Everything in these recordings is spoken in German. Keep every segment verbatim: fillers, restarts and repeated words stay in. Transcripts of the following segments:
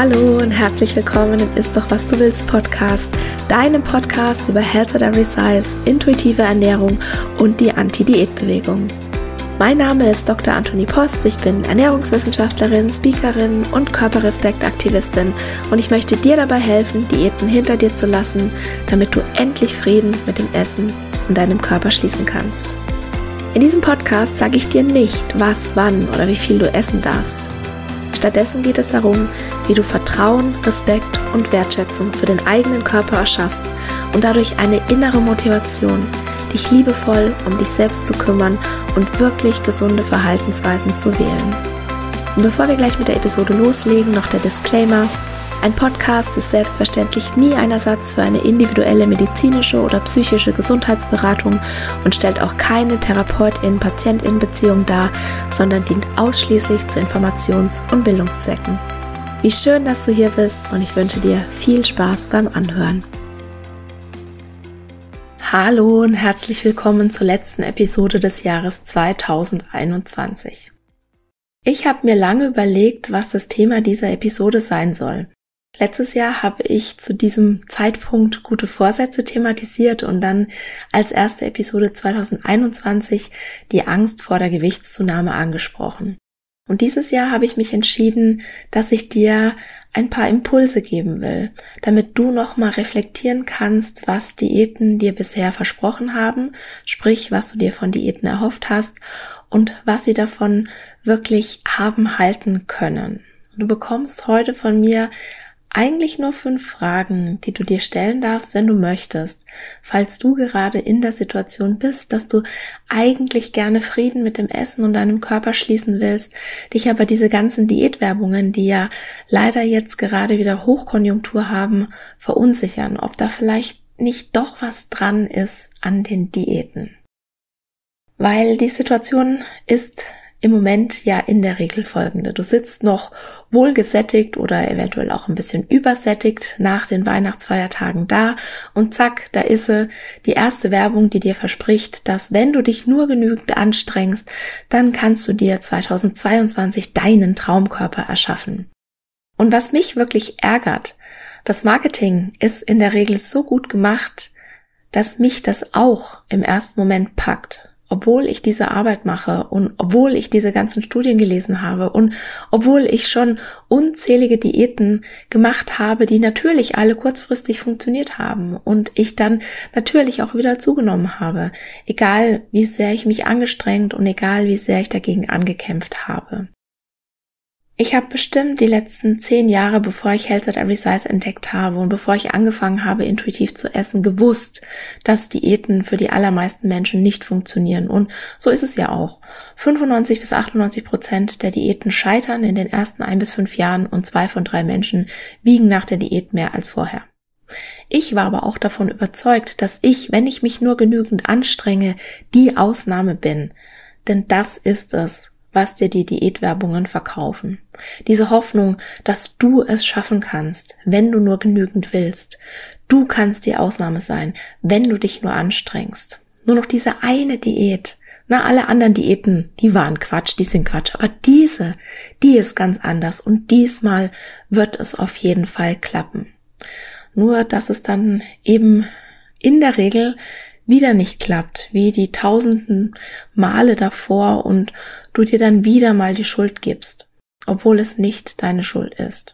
Hallo und herzlich willkommen im Ist doch was du willst Podcast, deinem Podcast über Health at Every Size, intuitive Ernährung und die Anti-Diät-Bewegung. Mein Name ist Doktor Antonie Post, ich bin Ernährungswissenschaftlerin, Speakerin und Körperrespektaktivistin und ich möchte dir dabei helfen, Diäten hinter dir zu lassen, damit du endlich Frieden mit dem Essen und deinem Körper schließen kannst. In diesem Podcast sage ich dir nicht, was, wann oder wie viel du essen darfst. Stattdessen geht es darum, wie du Vertrauen, Respekt und Wertschätzung für den eigenen Körper erschaffst und dadurch eine innere Motivation, dich liebevoll um dich selbst zu kümmern und wirklich gesunde Verhaltensweisen zu wählen. Und bevor wir gleich mit der Episode loslegen, noch der Disclaimer: Ein Podcast ist selbstverständlich nie ein Ersatz für eine individuelle medizinische oder psychische Gesundheitsberatung und stellt auch keine Therapeutin-Patientin-Beziehung dar, sondern dient ausschließlich zu Informations- und Bildungszwecken. Wie schön, dass du hier bist und ich wünsche dir viel Spaß beim Anhören. Hallo und herzlich willkommen zur letzten Episode des Jahres zweitausendeinundzwanzig. Ich habe mir lange überlegt, was das Thema dieser Episode sein soll. Letztes Jahr habe ich zu diesem Zeitpunkt gute Vorsätze thematisiert und dann als erste Episode zweitausendeinundzwanzig die Angst vor der Gewichtszunahme angesprochen. Und dieses Jahr habe ich mich entschieden, dass ich dir ein paar Impulse geben will, damit du nochmal reflektieren kannst, was Diäten dir bisher versprochen haben, sprich, was du dir von Diäten erhofft hast und was sie davon wirklich haben halten können. Du bekommst heute von mir eigentlich nur fünf Fragen, die du dir stellen darfst, wenn du möchtest, falls du gerade in der Situation bist, dass du eigentlich gerne Frieden mit dem Essen und deinem Körper schließen willst, dich aber diese ganzen Diätwerbungen, die ja leider jetzt gerade wieder Hochkonjunktur haben, verunsichern, ob da vielleicht nicht doch was dran ist an den Diäten. Weil die Situation ist im Moment ja in der Regel folgende: Du sitzt noch wohlgesättigt oder eventuell auch ein bisschen übersättigt nach den Weihnachtsfeiertagen da und zack, da ist sie, die erste Werbung, die dir verspricht, dass wenn du dich nur genügend anstrengst, dann kannst du dir zweitausendzweiundzwanzig deinen Traumkörper erschaffen. Und was mich wirklich ärgert, das Marketing ist in der Regel so gut gemacht, dass mich das auch im ersten Moment packt. Obwohl ich diese Arbeit mache und obwohl ich diese ganzen Studien gelesen habe und obwohl ich schon unzählige Diäten gemacht habe, die natürlich alle kurzfristig funktioniert haben und ich dann natürlich auch wieder zugenommen habe, egal wie sehr ich mich angestrengt und egal wie sehr ich dagegen angekämpft habe. Ich habe bestimmt die letzten zehn Jahre, bevor ich Health at Every Size entdeckt habe und bevor ich angefangen habe, intuitiv zu essen, gewusst, dass Diäten für die allermeisten Menschen nicht funktionieren. Und so ist es ja auch. fünfundneunzig bis achtundneunzig Prozent der Diäten scheitern in den ersten ein bis fünf Jahren und zwei von drei Menschen wiegen nach der Diät mehr als vorher. Ich war aber auch davon überzeugt, dass ich, wenn ich mich nur genügend anstrenge, die Ausnahme bin. Denn das ist es, was dir die Diätwerbungen verkaufen. Diese Hoffnung, dass du es schaffen kannst, wenn du nur genügend willst. Du kannst die Ausnahme sein, wenn du dich nur anstrengst. Nur noch diese eine Diät. Na, alle anderen Diäten, die waren Quatsch, die sind Quatsch. Aber diese, die ist ganz anders und diesmal wird es auf jeden Fall klappen. Nur, dass es dann eben in der Regel wieder nicht klappt, wie die tausenden Male davor und du dir dann wieder mal die Schuld gibst, obwohl es nicht deine Schuld ist.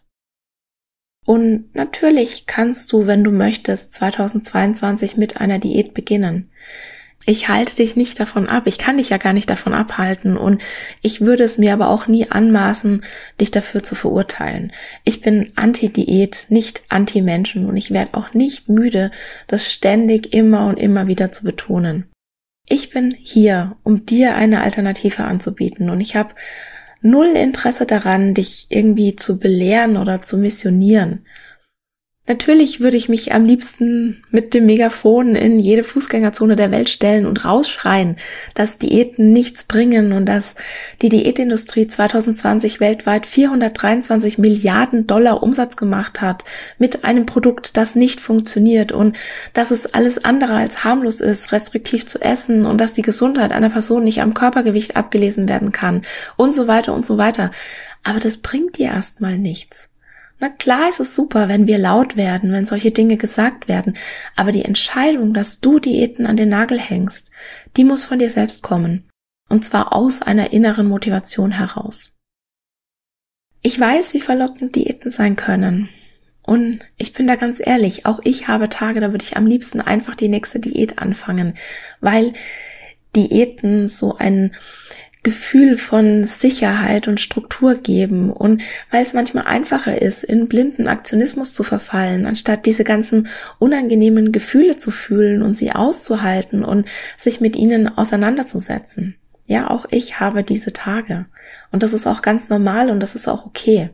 Und natürlich kannst du, wenn du möchtest, zweitausendzweiundzwanzig mit einer Diät beginnen. Ich halte dich nicht davon ab, ich kann dich ja gar nicht davon abhalten und ich würde es mir aber auch nie anmaßen, dich dafür zu verurteilen. Ich bin Anti-Diät, nicht Anti-Menschen und ich werde auch nicht müde, das ständig immer und immer wieder zu betonen. Ich bin hier, um dir eine Alternative anzubieten und ich habe null Interesse daran, dich irgendwie zu belehren oder zu missionieren. Natürlich würde ich mich am liebsten mit dem Megafon in jede Fußgängerzone der Welt stellen und rausschreien, dass Diäten nichts bringen und dass die Diätindustrie zweitausendzwanzig weltweit vierhundertdreiundzwanzig Milliarden Dollar Umsatz gemacht hat mit einem Produkt, das nicht funktioniert und dass es alles andere als harmlos ist, restriktiv zu essen und dass die Gesundheit einer Person nicht am Körpergewicht abgelesen werden kann und so weiter und so weiter. Aber das bringt dir erstmal nichts. Na klar ist es super, wenn wir laut werden, wenn solche Dinge gesagt werden, aber die Entscheidung, dass du Diäten an den Nagel hängst, die muss von dir selbst kommen. Und zwar aus einer inneren Motivation heraus. Ich weiß, wie verlockend Diäten sein können. Und ich bin da ganz ehrlich, auch ich habe Tage, da würde ich am liebsten einfach die nächste Diät anfangen, weil Diäten so ein Gefühl von Sicherheit und Struktur geben und weil es manchmal einfacher ist, in blinden Aktionismus zu verfallen, anstatt diese ganzen unangenehmen Gefühle zu fühlen und sie auszuhalten und sich mit ihnen auseinanderzusetzen. Ja, auch ich habe diese Tage und das ist auch ganz normal und das ist auch okay.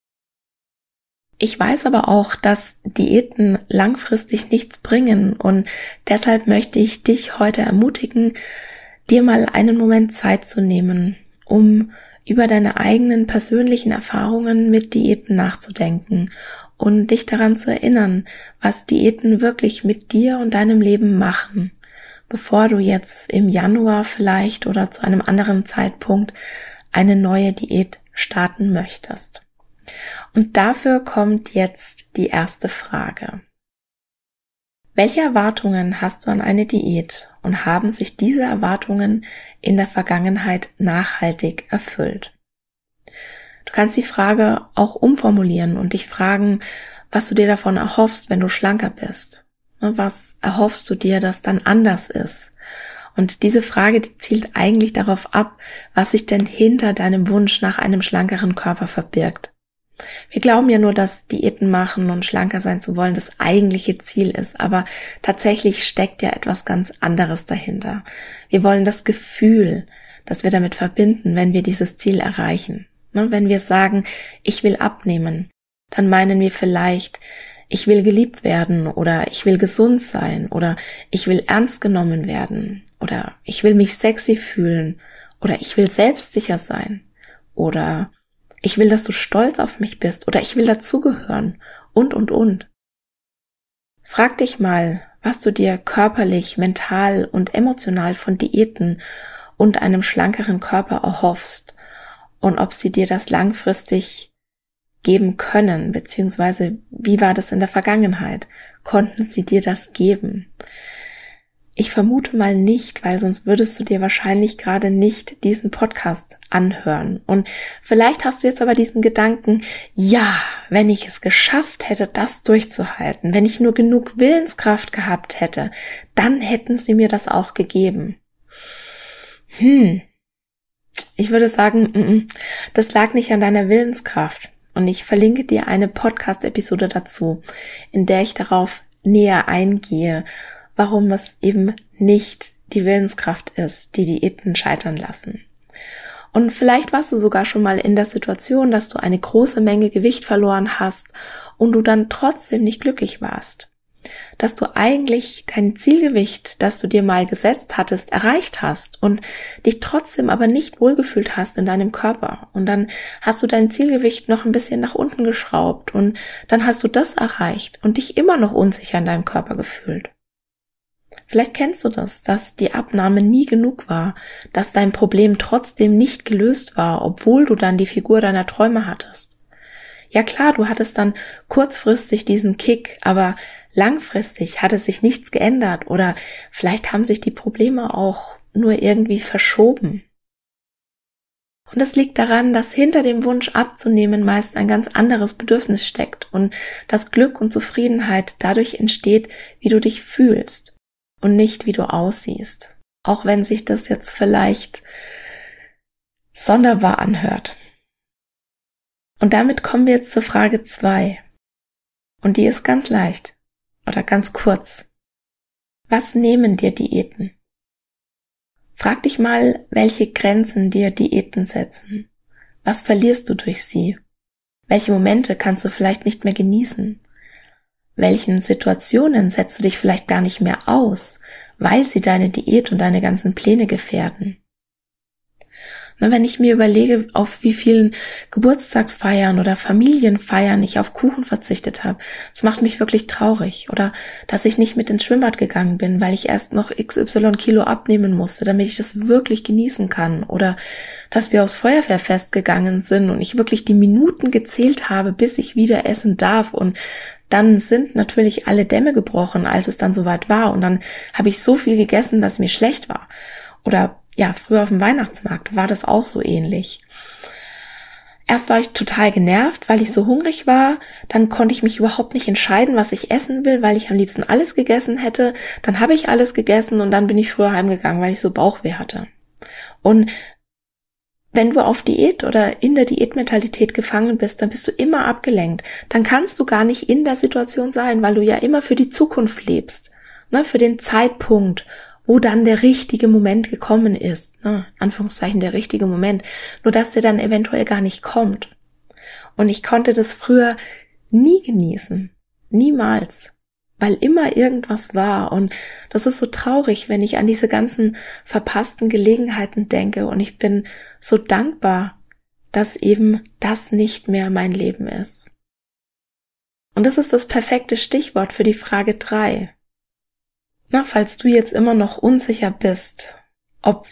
Ich weiß aber auch, dass Diäten langfristig nichts bringen und deshalb möchte ich dich heute ermutigen, dir mal einen Moment Zeit zu nehmen, um über deine eigenen persönlichen Erfahrungen mit Diäten nachzudenken und dich daran zu erinnern, was Diäten wirklich mit dir und deinem Leben machen, bevor du jetzt im Januar vielleicht oder zu einem anderen Zeitpunkt eine neue Diät starten möchtest. Und dafür kommt jetzt die erste Frage. Welche Erwartungen hast du an eine Diät und haben sich diese Erwartungen in der Vergangenheit nachhaltig erfüllt? Du kannst die Frage auch umformulieren und dich fragen, was du dir davon erhoffst, wenn du schlanker bist. Was erhoffst du dir, dass dann anders ist? Und diese Frage, die zielt eigentlich darauf ab, was sich denn hinter deinem Wunsch nach einem schlankeren Körper verbirgt. Wir glauben ja nur, dass Diäten machen und schlanker sein zu wollen das eigentliche Ziel ist, aber tatsächlich steckt ja etwas ganz anderes dahinter. Wir wollen das Gefühl, das wir damit verbinden, wenn wir dieses Ziel erreichen. Wenn wir sagen, ich will abnehmen, dann meinen wir vielleicht, ich will geliebt werden oder ich will gesund sein oder ich will ernst genommen werden oder ich will mich sexy fühlen oder ich will selbstsicher sein oder ich will, dass du stolz auf mich bist oder ich will dazugehören und, und, und. Frag dich mal, was du dir körperlich, mental und emotional von Diäten und einem schlankeren Körper erhoffst und ob sie dir das langfristig geben können, beziehungsweise wie war das in der Vergangenheit? Konnten sie dir das geben? Ich vermute mal nicht, weil sonst würdest du dir wahrscheinlich gerade nicht diesen Podcast anhören. Und vielleicht hast du jetzt aber diesen Gedanken, ja, wenn ich es geschafft hätte, das durchzuhalten, wenn ich nur genug Willenskraft gehabt hätte, dann hätten sie mir das auch gegeben. Hm, ich würde sagen, das lag nicht an deiner Willenskraft. Und ich verlinke dir eine Podcast-Episode dazu, in der ich darauf näher eingehe, warum es eben nicht die Willenskraft ist, die Diäten scheitern lassen. Und vielleicht warst du sogar schon mal in der Situation, dass du eine große Menge Gewicht verloren hast und du dann trotzdem nicht glücklich warst. Dass du eigentlich dein Zielgewicht, das du dir mal gesetzt hattest, erreicht hast und dich trotzdem aber nicht wohlgefühlt hast in deinem Körper. Und dann hast du dein Zielgewicht noch ein bisschen nach unten geschraubt und dann hast du das erreicht und dich immer noch unsicher in deinem Körper gefühlt. Vielleicht kennst du das, dass die Abnahme nie genug war, dass dein Problem trotzdem nicht gelöst war, obwohl du dann die Figur deiner Träume hattest. Ja klar, du hattest dann kurzfristig diesen Kick, aber langfristig hatte sich nichts geändert oder vielleicht haben sich die Probleme auch nur irgendwie verschoben. Und es liegt daran, dass hinter dem Wunsch abzunehmen meist ein ganz anderes Bedürfnis steckt und dass Glück und Zufriedenheit dadurch entsteht, wie du dich fühlst und nicht wie du aussiehst. Auch wenn sich das jetzt vielleicht sonderbar anhört. Und damit kommen wir jetzt zur Frage zwei. Und die ist ganz leicht. Oder ganz kurz. Was nehmen dir Diäten? Frag dich mal, welche Grenzen dir Diäten setzen. Was verlierst du durch sie? Welche Momente kannst du vielleicht nicht mehr genießen? Welchen Situationen setzt du dich vielleicht gar nicht mehr aus, weil sie deine Diät und deine ganzen Pläne gefährden? Wenn ich mir überlege, auf wie vielen Geburtstagsfeiern oder Familienfeiern ich auf Kuchen verzichtet habe, das macht mich wirklich traurig. Oder dass ich nicht mit ins Schwimmbad gegangen bin, weil ich erst noch X Y Kilo abnehmen musste, damit ich das wirklich genießen kann. Oder dass wir aufs Feuerwehrfest gegangen sind und ich wirklich die Minuten gezählt habe, bis ich wieder essen darf. Und dann sind natürlich alle Dämme gebrochen, als es dann soweit war. Und dann habe ich so viel gegessen, dass mir schlecht war. Oder ja, früher auf dem Weihnachtsmarkt war das auch so ähnlich. Erst war ich total genervt, weil ich so hungrig war. Dann konnte ich mich überhaupt nicht entscheiden, was ich essen will, weil ich am liebsten alles gegessen hätte. Dann habe ich alles gegessen und dann bin ich früher heimgegangen, weil ich so Bauchweh hatte. Und wenn du auf Diät oder in der Diätmentalität gefangen bist, dann bist du immer abgelenkt. Dann kannst du gar nicht in der Situation sein, weil du ja immer für die Zukunft lebst, ne, für den Zeitpunkt, wo dann der richtige Moment gekommen ist, ne, Anführungszeichen der richtige Moment, nur dass der dann eventuell gar nicht kommt. Und ich konnte das früher nie genießen, niemals, weil immer irgendwas war. Und das ist so traurig, wenn ich an diese ganzen verpassten Gelegenheiten denke, und ich bin so dankbar, dass eben das nicht mehr mein Leben ist. Und das ist das perfekte Stichwort für die Frage drei. Na, falls du jetzt immer noch unsicher bist, ob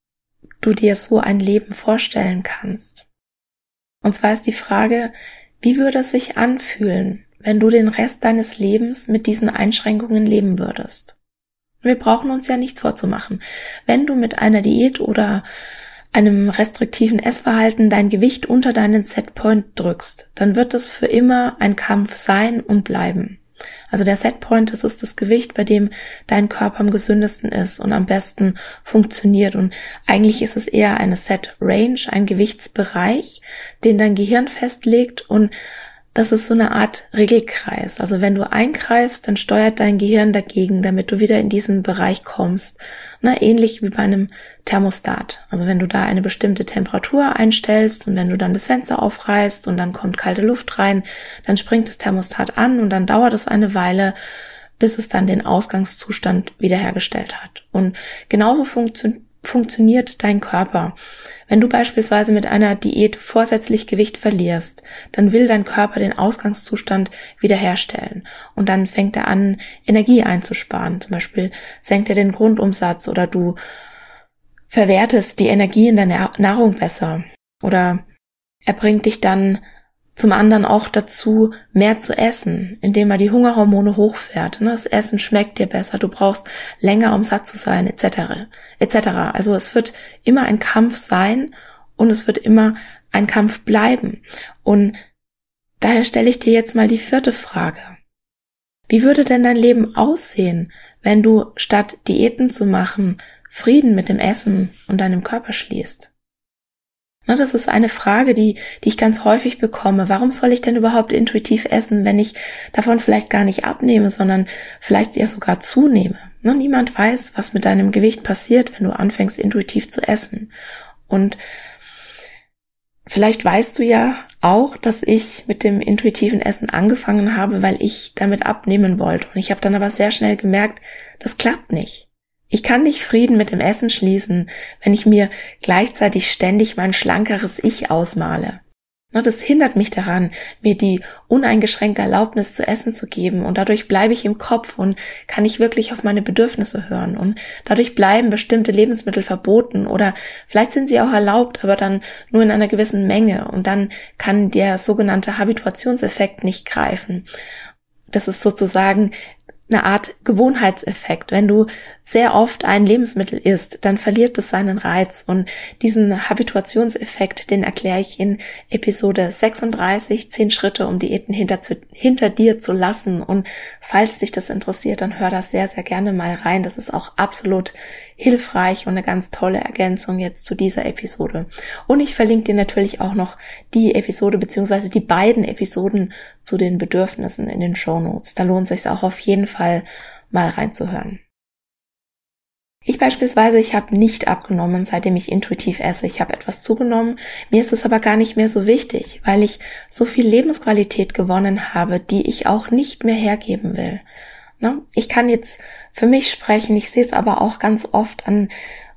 du dir so ein Leben vorstellen kannst. Und zwar ist die Frage, wie würde es sich anfühlen, wenn du den Rest deines Lebens mit diesen Einschränkungen leben würdest? Wir brauchen uns ja nichts vorzumachen. Wenn du mit einer Diät oder einem restriktiven Essverhalten dein Gewicht unter deinen Setpoint drückst, dann wird es für immer ein Kampf sein und bleiben. Also der Setpoint, das ist das Gewicht, bei dem dein Körper am gesündesten ist und am besten funktioniert. Und eigentlich ist es eher eine Set Range, ein Gewichtsbereich, den dein Gehirn festlegt, und das ist so eine Art Regelkreis. Also wenn du eingreifst, dann steuert dein Gehirn dagegen, damit du wieder in diesen Bereich kommst. Na, ähnlich wie bei einem Thermostat. Also wenn du da eine bestimmte Temperatur einstellst und wenn du dann das Fenster aufreißt und dann kommt kalte Luft rein, dann springt das Thermostat an und dann dauert es eine Weile, bis es dann den Ausgangszustand wiederhergestellt hat. Und genauso funktioniert funktioniert dein Körper. Wenn du beispielsweise mit einer Diät vorsätzlich Gewicht verlierst, dann will dein Körper den Ausgangszustand wiederherstellen. Und dann fängt er an, Energie einzusparen. Zum Beispiel senkt er den Grundumsatz oder du verwertest die Energie in deiner Nahrung besser. Oder er bringt dich dann zum anderen auch dazu, mehr zu essen, indem er die Hungerhormone hochfährt. Das Essen schmeckt dir besser, du brauchst länger, um satt zu sein, et cetera et cetera. Also es wird immer ein Kampf sein und es wird immer ein Kampf bleiben. Und daher stelle ich dir jetzt mal die vierte Frage. Wie würde denn dein Leben aussehen, wenn du statt Diäten zu machen, Frieden mit dem Essen und deinem Körper schließt? Das ist eine Frage, die, die ich ganz häufig bekomme. Warum soll ich denn überhaupt intuitiv essen, wenn ich davon vielleicht gar nicht abnehme, sondern vielleicht ja sogar zunehme? Niemand weiß, was mit deinem Gewicht passiert, wenn du anfängst, intuitiv zu essen. Und vielleicht weißt du ja auch, dass ich mit dem intuitiven Essen angefangen habe, weil ich damit abnehmen wollte. Und ich habe dann aber sehr schnell gemerkt, das klappt nicht. Ich kann nicht Frieden mit dem Essen schließen, wenn ich mir gleichzeitig ständig mein schlankeres Ich ausmale. Das hindert mich daran, mir die uneingeschränkte Erlaubnis zu essen zu geben, und dadurch bleibe ich im Kopf und kann nicht wirklich auf meine Bedürfnisse hören, und dadurch bleiben bestimmte Lebensmittel verboten oder vielleicht sind sie auch erlaubt, aber dann nur in einer gewissen Menge, und dann kann der sogenannte Habituationseffekt nicht greifen. Das ist sozusagen eine Art Gewohnheitseffekt. Wenn du sehr oft ein Lebensmittel isst, dann verliert es seinen Reiz, und diesen Habituationseffekt, den erkläre ich in Episode sechsunddreißig, zehn Schritte, um Diäten hinter, zu, hinter dir zu lassen, und falls dich das interessiert, dann hör das sehr, sehr gerne mal rein. Das ist auch absolut hilfreich und eine ganz tolle Ergänzung jetzt zu dieser Episode. Und ich verlinke dir natürlich auch noch die Episode beziehungsweise die beiden Episoden zu den Bedürfnissen in den Shownotes. Da lohnt es sich auch auf jeden Fall mal reinzuhören. Ich beispielsweise, ich habe nicht abgenommen, seitdem ich intuitiv esse. Ich habe etwas zugenommen. Mir ist es aber gar nicht mehr so wichtig, weil ich so viel Lebensqualität gewonnen habe, die ich auch nicht mehr hergeben will. Ich kann jetzt für mich sprechen, ich sehe es aber auch ganz oft an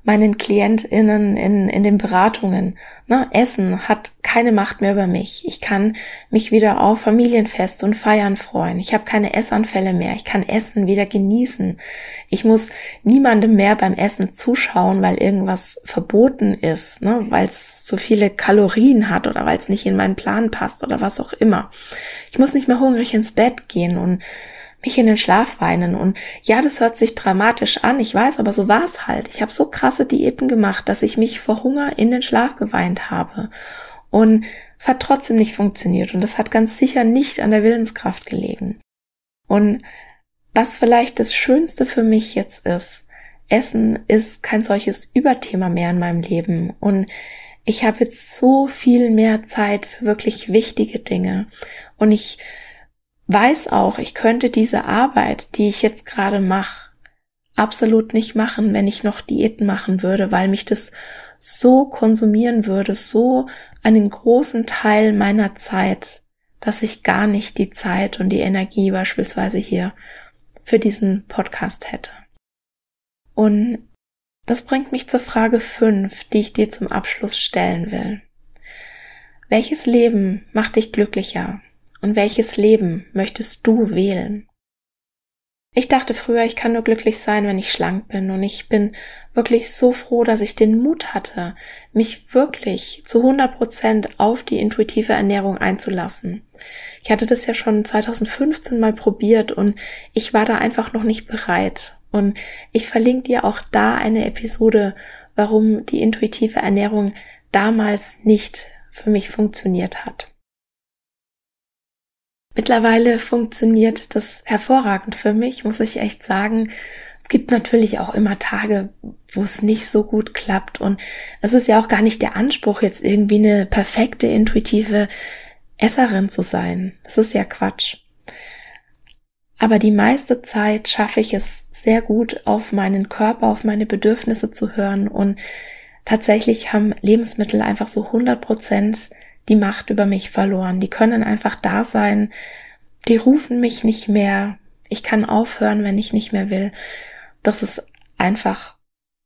meinen KlientInnen in, in den Beratungen. Ne? Essen hat keine Macht mehr über mich. Ich kann mich wieder auf Familienfeste und Feiern freuen. Ich habe keine Essanfälle mehr. Ich kann Essen wieder genießen. Ich muss niemandem mehr beim Essen zuschauen, weil irgendwas verboten ist, ne? Weil es zu viele Kalorien hat oder weil es nicht in meinen Plan passt oder was auch immer. Ich muss nicht mehr hungrig ins Bett gehen und mich in den Schlaf weinen. Und ja, das hört sich dramatisch an, ich weiß, aber so war es halt. Ich habe so krasse Diäten gemacht, dass ich mich vor Hunger in den Schlaf geweint habe. Und es hat trotzdem nicht funktioniert und das hat ganz sicher nicht an der Willenskraft gelegen. Und was vielleicht das Schönste für mich jetzt ist, Essen ist kein solches Überthema mehr in meinem Leben und ich habe jetzt so viel mehr Zeit für wirklich wichtige Dinge und ich weiß auch, ich könnte diese Arbeit, die ich jetzt gerade mache, absolut nicht machen, wenn ich noch Diäten machen würde, weil mich das so konsumieren würde, so einen großen Teil meiner Zeit, dass ich gar nicht die Zeit und die Energie beispielsweise hier für diesen Podcast hätte. Und das bringt mich zur Frage fünf, die ich dir zum Abschluss stellen will. Welches Leben macht dich glücklicher? Und welches Leben möchtest du wählen? Ich dachte früher, ich kann nur glücklich sein, wenn ich schlank bin. Und ich bin wirklich so froh, dass ich den Mut hatte, mich wirklich zu hundert Prozent auf die intuitive Ernährung einzulassen. Ich hatte das ja schon zwanzig fünfzehn mal probiert und ich war da einfach noch nicht bereit. Und ich verlinke dir auch da eine Episode, warum die intuitive Ernährung damals nicht für mich funktioniert hat. Mittlerweile funktioniert das hervorragend für mich, muss ich echt sagen. Es gibt natürlich auch immer Tage, wo es nicht so gut klappt und es ist ja auch gar nicht der Anspruch, jetzt irgendwie eine perfekte, intuitive Esserin zu sein. Das ist ja Quatsch. Aber die meiste Zeit schaffe ich es sehr gut, auf meinen Körper, auf meine Bedürfnisse zu hören und tatsächlich haben Lebensmittel einfach so hundert Prozent die Macht über mich verloren. Die können einfach da sein, die rufen mich nicht mehr, ich kann aufhören, wenn ich nicht mehr will. Das ist einfach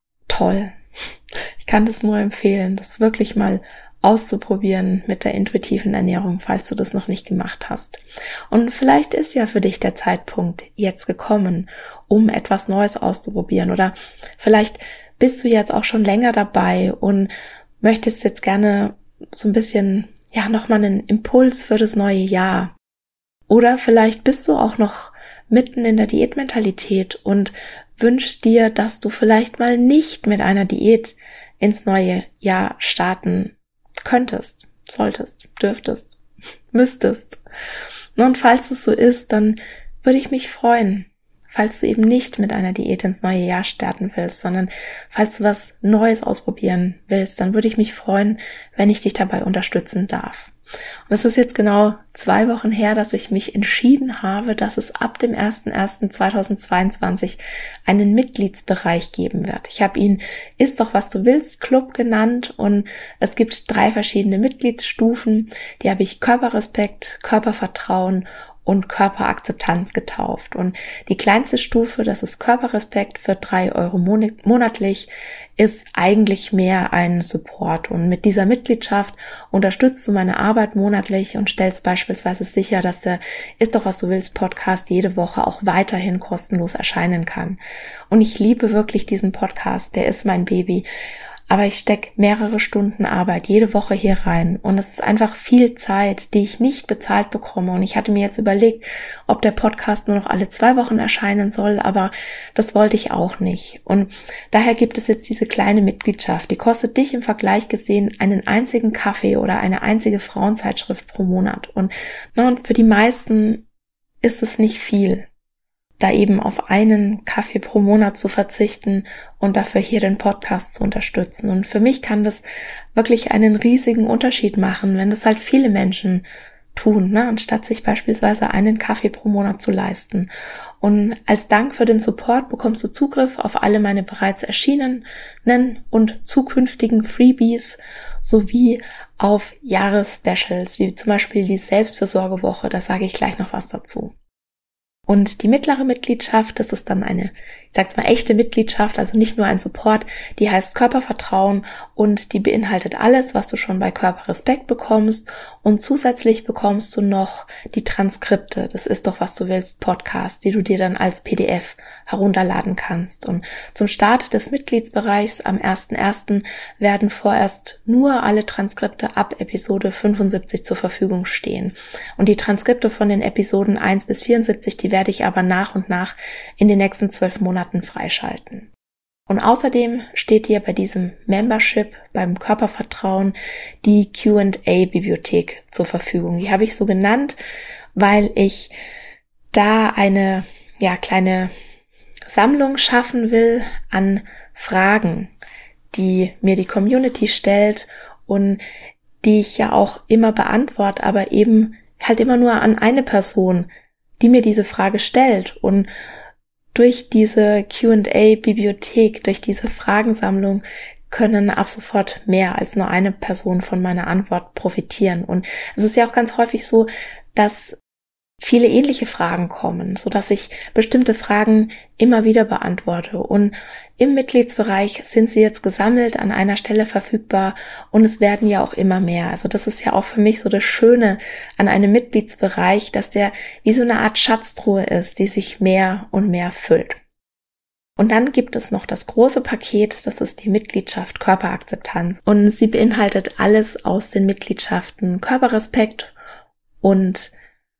toll. Ich kann das nur empfehlen, das wirklich mal auszuprobieren mit der intuitiven Ernährung, falls du das noch nicht gemacht hast. Und vielleicht ist ja für dich der Zeitpunkt jetzt gekommen, um etwas Neues auszuprobieren. Oder vielleicht bist du jetzt auch schon länger dabei und möchtest jetzt gerne so ein bisschen, ja, nochmal einen Impuls für das neue Jahr. Oder vielleicht bist du auch noch mitten in der Diätmentalität und wünschst dir, dass du vielleicht mal nicht mit einer Diät ins neue Jahr starten könntest, solltest, dürftest, müsstest. Und falls es so ist, dann würde ich mich freuen, falls du eben nicht mit einer Diät ins neue Jahr starten willst, sondern falls du was Neues ausprobieren willst, dann würde ich mich freuen, wenn ich dich dabei unterstützen darf. Und es ist jetzt genau zwei Wochen her, dass ich mich entschieden habe, dass es ab dem ersten ersten zweitausendzweiundzwanzig einen Mitgliedsbereich geben wird. Ich habe ihn Ist doch was du willst Club genannt und es gibt drei verschiedene Mitgliedsstufen. Die habe ich Körperrespekt, Körpervertrauen und Körperakzeptanz getauft. Und die kleinste Stufe, das ist Körperrespekt für drei Euro monatlich, ist eigentlich mehr ein Support. Und mit dieser Mitgliedschaft unterstützt du meine Arbeit monatlich und stellst beispielsweise sicher, dass der Ist doch was du willst Podcast jede Woche auch weiterhin kostenlos erscheinen kann. Und ich liebe wirklich diesen Podcast, der ist mein Baby. Aber ich stecke mehrere Stunden Arbeit jede Woche hier rein und es ist einfach viel Zeit, die ich nicht bezahlt bekomme. Und ich hatte mir jetzt überlegt, ob der Podcast nur noch alle zwei Wochen erscheinen soll, aber das wollte ich auch nicht. Und daher gibt es jetzt diese kleine Mitgliedschaft, die kostet dich im Vergleich gesehen einen einzigen Kaffee oder eine einzige Frauenzeitschrift pro Monat. Und, und für die meisten ist es nicht viel, da eben auf einen Kaffee pro Monat zu verzichten und dafür hier den Podcast zu unterstützen. Und für mich kann das wirklich einen riesigen Unterschied machen, wenn das halt viele Menschen tun, ne, anstatt sich beispielsweise einen Kaffee pro Monat zu leisten. Und als Dank für den Support bekommst du Zugriff auf alle meine bereits erschienenen und zukünftigen Freebies sowie auf Jahresspecials, wie zum Beispiel die Selbstfürsorgewoche, da sage ich gleich noch was dazu. Und die mittlere Mitgliedschaft, das ist dann eine, ich sag's mal, echte Mitgliedschaft, also nicht nur ein Support, die heißt Körpervertrauen und die beinhaltet alles, was du schon bei Körperrespekt bekommst, und zusätzlich bekommst du noch die Transkripte, das ist doch was du willst, Podcast, die du dir dann als P D F herunterladen kannst. Und zum Start des Mitgliedsbereichs am ersten ersten werden vorerst nur alle Transkripte ab Episode fünfundsiebzig zur Verfügung stehen. Und die Transkripte von den Episoden eins bis vierundsiebzig, die werde ich aber nach und nach in den nächsten zwölf Monaten freischalten. Und außerdem steht dir bei diesem Membership, beim Körpervertrauen, die Q and A-Bibliothek zur Verfügung. Die habe ich so genannt, weil ich da eine ja kleine Sammlung schaffen will an Fragen, die mir die Community stellt und die ich ja auch immer beantworte, aber eben halt immer nur an eine Person, die mir diese Frage stellt. Und durch diese Q and A-Bibliothek, durch diese Fragensammlung können ab sofort mehr als nur eine Person von meiner Antwort profitieren. Und es ist ja auch ganz häufig so, dass viele ähnliche Fragen kommen, so dass ich bestimmte Fragen immer wieder beantworte. Und im Mitgliedsbereich sind sie jetzt gesammelt, an einer Stelle verfügbar, und es werden ja auch immer mehr. Also das ist ja auch für mich so das Schöne an einem Mitgliedsbereich, dass der wie so eine Art Schatztruhe ist, die sich mehr und mehr füllt. Und dann gibt es noch das große Paket, das ist die Mitgliedschaft Körperakzeptanz. Und sie beinhaltet alles aus den Mitgliedschaften Körperrespekt und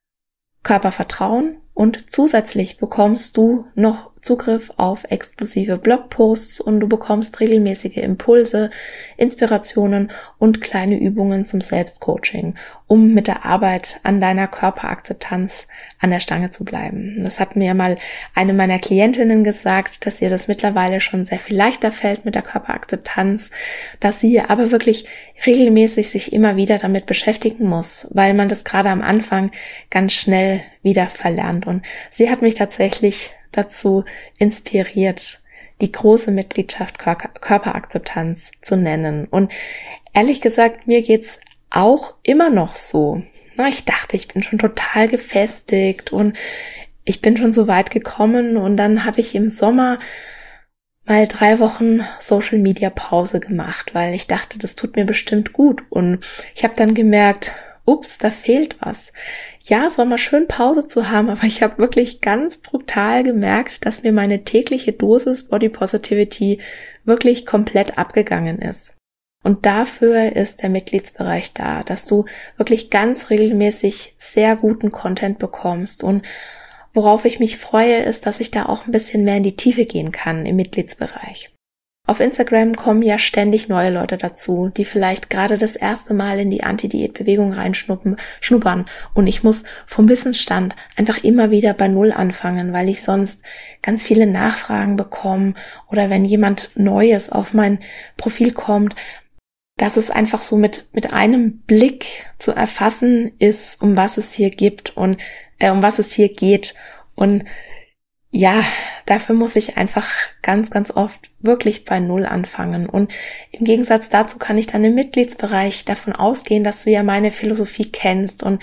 Körpervertrauen, und zusätzlich bekommst du noch Zugriff auf exklusive Blogposts und du bekommst regelmäßige Impulse, Inspirationen und kleine Übungen zum Selbstcoaching, um mit der Arbeit an deiner Körperakzeptanz an der Stange zu bleiben. Das hat mir mal eine meiner Klientinnen gesagt, dass ihr das mittlerweile schon sehr viel leichter fällt mit der Körperakzeptanz, dass sie aber wirklich regelmäßig sich immer wieder damit beschäftigen muss, weil man das gerade am Anfang ganz schnell wieder verlernt. Und sie hat mich tatsächlich dazu inspiriert, die große Mitgliedschaft Körperakzeptanz zu nennen. Und ehrlich gesagt, mir geht's auch immer noch so. Na, ich dachte, ich bin schon total gefestigt und ich bin schon so weit gekommen, und dann habe ich im Sommer mal drei Wochen Social Media Pause gemacht, weil ich dachte, das tut mir bestimmt gut, und ich habe dann gemerkt, ups, da fehlt was. Ja, es war mal schön, Pause zu haben, aber ich habe wirklich ganz brutal gemerkt, dass mir meine tägliche Dosis Body Positivity wirklich komplett abgegangen ist. Und dafür ist der Mitgliedsbereich da, dass du wirklich ganz regelmäßig sehr guten Content bekommst. Und worauf ich mich freue, ist, dass ich da auch ein bisschen mehr in die Tiefe gehen kann im Mitgliedsbereich. Auf Instagram kommen ja ständig neue Leute dazu, die vielleicht gerade das erste Mal in die Anti-Diät-Bewegung reinschnuppern, schnuppern. Und ich muss vom Wissensstand einfach immer wieder bei Null anfangen, weil ich sonst ganz viele Nachfragen bekomme, oder wenn jemand Neues auf mein Profil kommt, dass es einfach so mit mit einem Blick zu erfassen ist, um was es hier gibt und äh, um was es hier geht. Und ja, dafür muss ich einfach ganz, ganz oft wirklich bei Null anfangen. Und im Gegensatz dazu kann ich dann im Mitgliedsbereich davon ausgehen, dass du ja meine Philosophie kennst und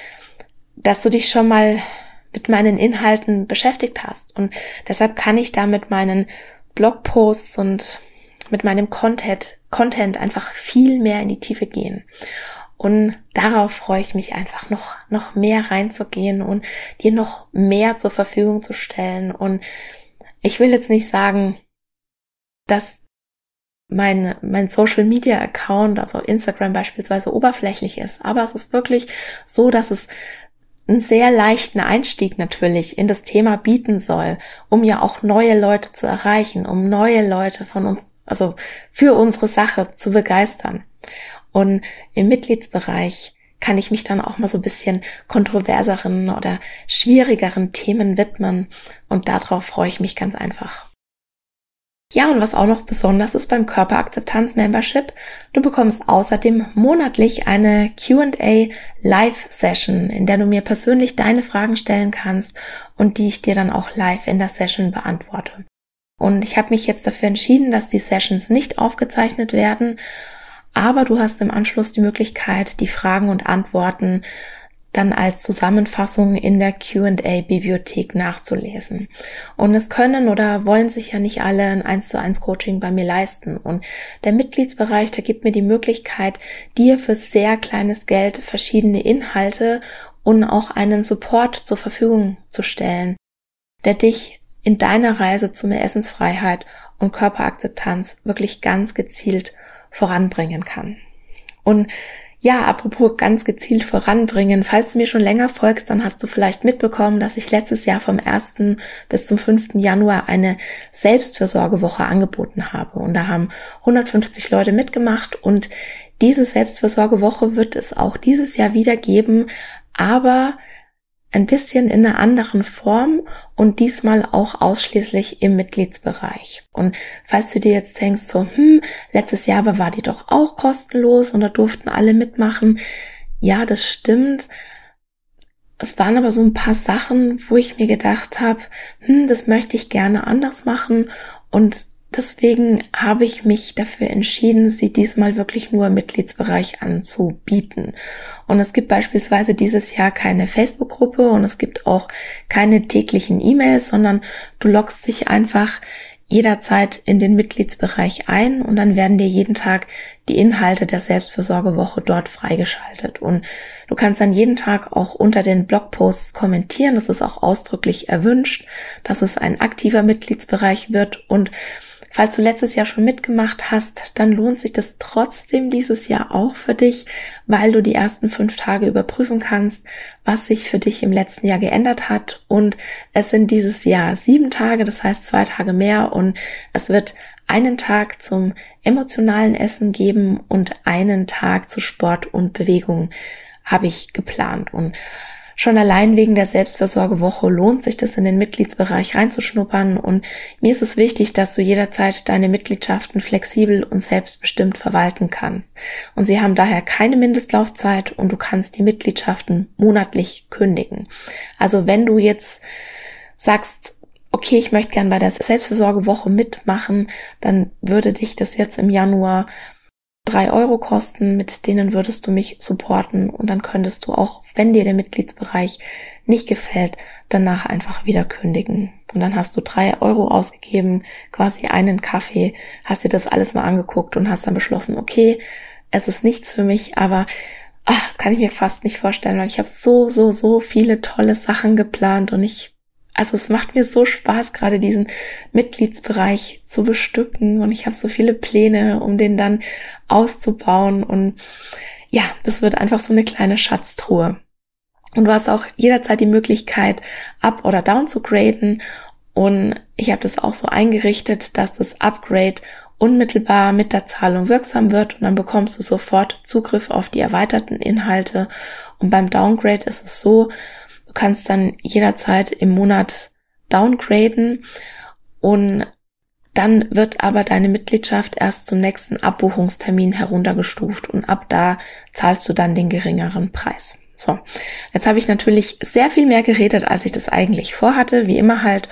dass du dich schon mal mit meinen Inhalten beschäftigt hast. Und deshalb kann ich da mit meinen Blogposts und mit meinem Content, Content einfach viel mehr in die Tiefe gehen. Und darauf freue ich mich einfach noch, noch mehr reinzugehen und dir noch mehr zur Verfügung zu stellen. Und ich will jetzt nicht sagen, dass mein, mein Social Media Account, also Instagram beispielsweise, oberflächlich ist. Aber es ist wirklich so, dass es einen sehr leichten Einstieg natürlich in das Thema bieten soll, um ja auch neue Leute zu erreichen, um neue Leute von uns, also für unsere Sache zu begeistern. Und im Mitgliedsbereich kann ich mich dann auch mal so ein bisschen kontroverseren oder schwierigeren Themen widmen, und darauf freue ich mich ganz einfach. Ja, und was auch noch besonders ist beim Körperakzeptanz-Membership, du bekommst außerdem monatlich eine Q and A Live-Session, in der du mir persönlich deine Fragen stellen kannst und die ich dir dann auch live in der Session beantworte. Und ich habe mich jetzt dafür entschieden, dass die Sessions nicht aufgezeichnet werden, aber du hast im Anschluss die Möglichkeit, die Fragen und Antworten dann als Zusammenfassung in der Q und A-Bibliothek nachzulesen. Und es können oder wollen sich ja nicht alle ein eins zu eins Coaching bei mir leisten. Und der Mitgliedsbereich, der gibt mir die Möglichkeit, dir für sehr kleines Geld verschiedene Inhalte und auch einen Support zur Verfügung zu stellen, der dich in deiner Reise zu mehr Essensfreiheit und Körperakzeptanz wirklich ganz gezielt voranbringen kann. Und ja, apropos ganz gezielt voranbringen, falls du mir schon länger folgst, dann hast du vielleicht mitbekommen, dass ich letztes Jahr vom ersten bis zum fünften Januar eine Selbstfürsorgewoche angeboten habe. Und da haben hundertfünfzig Leute mitgemacht und diese Selbstfürsorgewoche wird es auch dieses Jahr wieder geben, aber ein bisschen in einer anderen Form und diesmal auch ausschließlich im Mitgliedsbereich. Und falls du dir jetzt denkst, so, hm, letztes Jahr aber war die doch auch kostenlos und da durften alle mitmachen. Ja, das stimmt. Es waren aber so ein paar Sachen, wo ich mir gedacht habe, hm, das möchte ich gerne anders machen und deswegen habe ich mich dafür entschieden, sie diesmal wirklich nur im Mitgliedsbereich anzubieten. Und es gibt beispielsweise dieses Jahr keine Facebook-Gruppe und es gibt auch keine täglichen E-Mails, sondern du loggst dich einfach jederzeit in den Mitgliedsbereich ein und dann werden dir jeden Tag die Inhalte der Selbstfürsorgewoche dort freigeschaltet. Und du kannst dann jeden Tag auch unter den Blogposts kommentieren. Das ist auch ausdrücklich erwünscht, dass es ein aktiver Mitgliedsbereich wird. Und falls du letztes Jahr schon mitgemacht hast, dann lohnt sich das trotzdem dieses Jahr auch für dich, weil du die ersten fünf Tage überprüfen kannst, was sich für dich im letzten Jahr geändert hat. Und es sind dieses Jahr sieben Tage, das heißt zwei Tage mehr. Und es wird einen Tag zum emotionalen Essen geben und einen Tag zu Sport und Bewegung habe ich geplant. Und schon allein wegen der Selbstfürsorgewoche lohnt sich das, in den Mitgliedsbereich reinzuschnuppern und mir ist es wichtig, dass du jederzeit deine Mitgliedschaften flexibel und selbstbestimmt verwalten kannst. Und sie haben daher keine Mindestlaufzeit und du kannst die Mitgliedschaften monatlich kündigen. Also wenn du jetzt sagst, okay, ich möchte gern bei der Selbstfürsorgewoche mitmachen, dann würde dich das jetzt im Januar drei Euro kosten, mit denen würdest du mich supporten und dann könntest du auch, wenn dir der Mitgliedsbereich nicht gefällt, danach einfach wieder kündigen. Und dann hast du drei Euro ausgegeben, quasi einen Kaffee, hast dir das alles mal angeguckt und hast dann beschlossen, okay, es ist nichts für mich, aber ach, das kann ich mir fast nicht vorstellen, weil ich habe so, so, so viele tolle Sachen geplant und ich Also es macht mir so Spaß, gerade diesen Mitgliedsbereich zu bestücken und ich habe so viele Pläne, um den dann auszubauen und ja, das wird einfach so eine kleine Schatztruhe. Und du hast auch jederzeit die Möglichkeit, up oder down zu graden und ich habe das auch so eingerichtet, dass das Upgrade unmittelbar mit der Zahlung wirksam wird und dann bekommst du sofort Zugriff auf die erweiterten Inhalte und beim Downgrade ist es so, du kannst dann jederzeit im Monat downgraden und dann wird aber deine Mitgliedschaft erst zum nächsten Abbuchungstermin heruntergestuft und ab da zahlst du dann den geringeren Preis. So, jetzt habe ich natürlich sehr viel mehr geredet, als ich das eigentlich vorhatte, wie immer halt.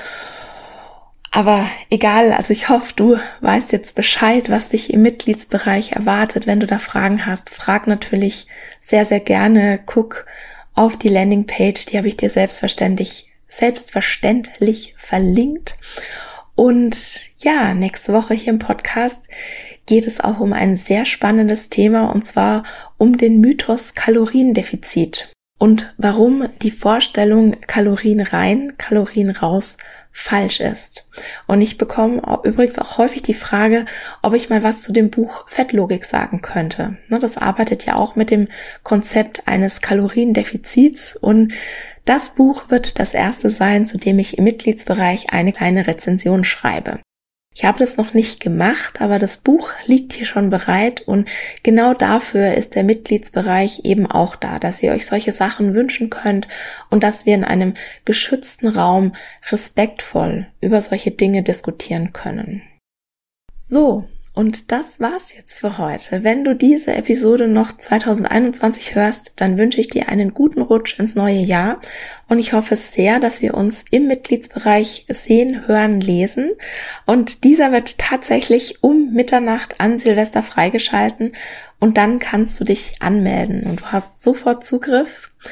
Aber egal, also ich hoffe, du weißt jetzt Bescheid, was dich im Mitgliedsbereich erwartet. Wenn du da Fragen hast, frag natürlich sehr, sehr gerne. Guck auf die Landingpage, die habe ich dir selbstverständlich, selbstverständlich verlinkt. Und ja, nächste Woche hier im Podcast geht es auch um ein sehr spannendes Thema und zwar um den Mythos Kaloriendefizit und warum die Vorstellung Kalorien rein, Kalorien raus falsch ist. Und ich bekomme auch, übrigens auch häufig die Frage, ob ich mal was zu dem Buch Fettlogik sagen könnte. Das arbeitet ja auch mit dem Konzept eines Kaloriendefizits und das Buch wird das erste sein, zu dem ich im Mitgliedsbereich eine kleine Rezension schreibe. Ich habe das noch nicht gemacht, aber das Buch liegt hier schon bereit und genau dafür ist der Mitgliedsbereich eben auch da, dass ihr euch solche Sachen wünschen könnt und dass wir in einem geschützten Raum respektvoll über solche Dinge diskutieren können. So, und das war's jetzt für heute. Wenn du diese Episode noch zwanzig einundzwanzig hörst, dann wünsche ich dir einen guten Rutsch ins neue Jahr und ich hoffe sehr, dass wir uns im Mitgliedsbereich sehen, hören, lesen und dieser wird tatsächlich um Mitternacht an Silvester freigeschalten und dann kannst du dich anmelden und du hast sofort Zugriff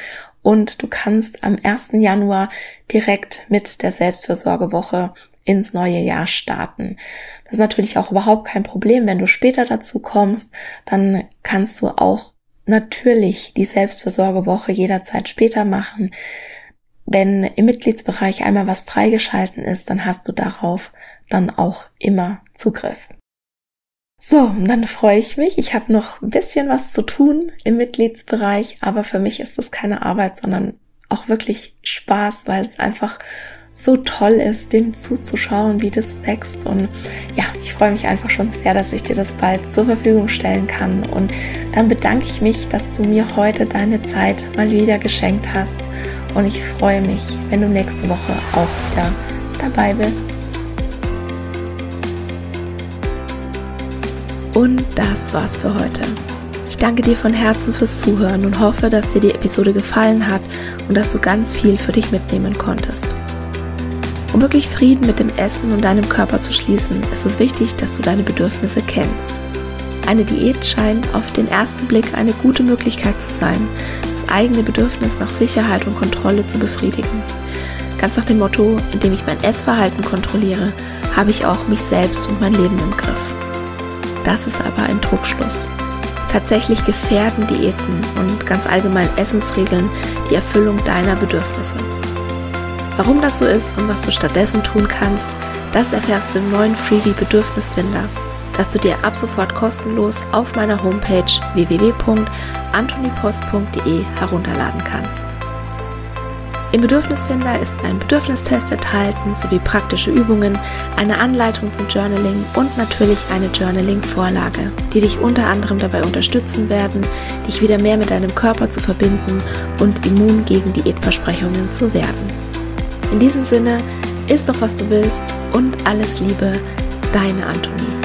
und du kannst am ersten Januar direkt mit der Selbstfürsorgewoche ins neue Jahr starten. Das ist natürlich auch überhaupt kein Problem, wenn du später dazu kommst, dann kannst du auch natürlich die Selbstfürsorgewoche jederzeit später machen. Wenn im Mitgliedsbereich einmal was freigeschalten ist, dann hast du darauf dann auch immer Zugriff. So, dann freue ich mich. Ich habe noch ein bisschen was zu tun im Mitgliedsbereich, aber für mich ist das keine Arbeit, sondern auch wirklich Spaß, weil es einfach so toll ist, dem zuzuschauen, wie das wächst. Und ja, ich freue mich einfach schon sehr, dass ich dir das bald zur Verfügung stellen kann. Und dann bedanke ich mich, dass du mir heute deine Zeit mal wieder geschenkt hast. Und ich freue mich, wenn du nächste Woche auch wieder dabei bist. Und das war's für heute. Ich danke dir von Herzen fürs Zuhören und hoffe, dass dir die Episode gefallen hat und dass du ganz viel für dich mitnehmen konntest. Um wirklich Frieden mit dem Essen und deinem Körper zu schließen, ist es wichtig, dass du deine Bedürfnisse kennst. Eine Diät scheint auf den ersten Blick eine gute Möglichkeit zu sein, das eigene Bedürfnis nach Sicherheit und Kontrolle zu befriedigen. Ganz nach dem Motto, indem ich mein Essverhalten kontrolliere, habe ich auch mich selbst und mein Leben im Griff. Das ist aber ein Trugschluss. Tatsächlich gefährden Diäten und ganz allgemein Essensregeln die Erfüllung deiner Bedürfnisse. Warum das so ist und was du stattdessen tun kannst, das erfährst du im neuen Freebie Bedürfnisfinder, das du dir ab sofort kostenlos auf meiner Homepage w w w punkt antonipost punkt d e herunterladen kannst. Im Bedürfnisfinder ist ein Bedürfnistest enthalten sowie praktische Übungen, eine Anleitung zum Journaling und natürlich eine Journaling-Vorlage, die dich unter anderem dabei unterstützen werden, dich wieder mehr mit deinem Körper zu verbinden und immun gegen Diätversprechungen zu werden. In diesem Sinne, iss doch, was du willst und alles Liebe, deine Antonie.